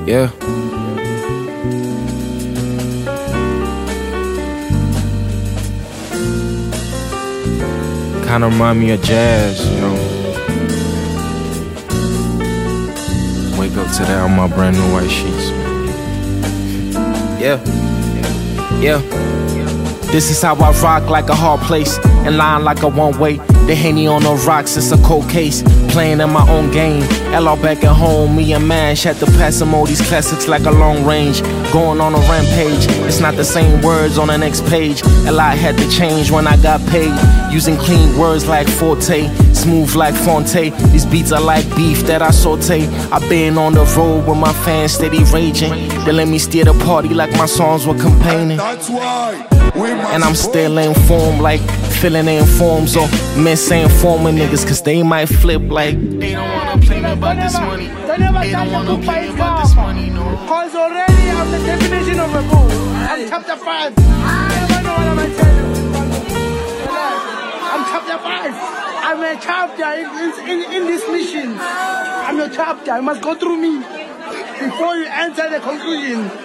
Yeah. Kinda remind me of jazz, you know. Wake up to that on my brand new white sheets. Yeah. Yeah. This is how I rock, like a hard place, and line like a one-way. The Henny on the rocks, it's a cold case. Playing in my own game. LR back at home, me and Mash had to pass some all these classics like a long range. Going on a rampage, it's not the same words on the next page. A lot had to change when I got paid. Using clean words like Forte, smooth like Fonte. These beats are like beef that I saute. I've been on the road with my fans steady raging. They let me steer the party like my songs were campaigning. That's why. And I'm still informed, like filling in forms or misinforming niggas, cause they might flip like they don't wanna play me about this money. They don't wanna play me about this money, no. Cause already I'm the definition of a bull. I'm chapter 5. I never know what I'm gonna tell you. I'm chapter 5. I'm a chapter in this mission. I'm a chapter. You must go through me before you enter the conclusion.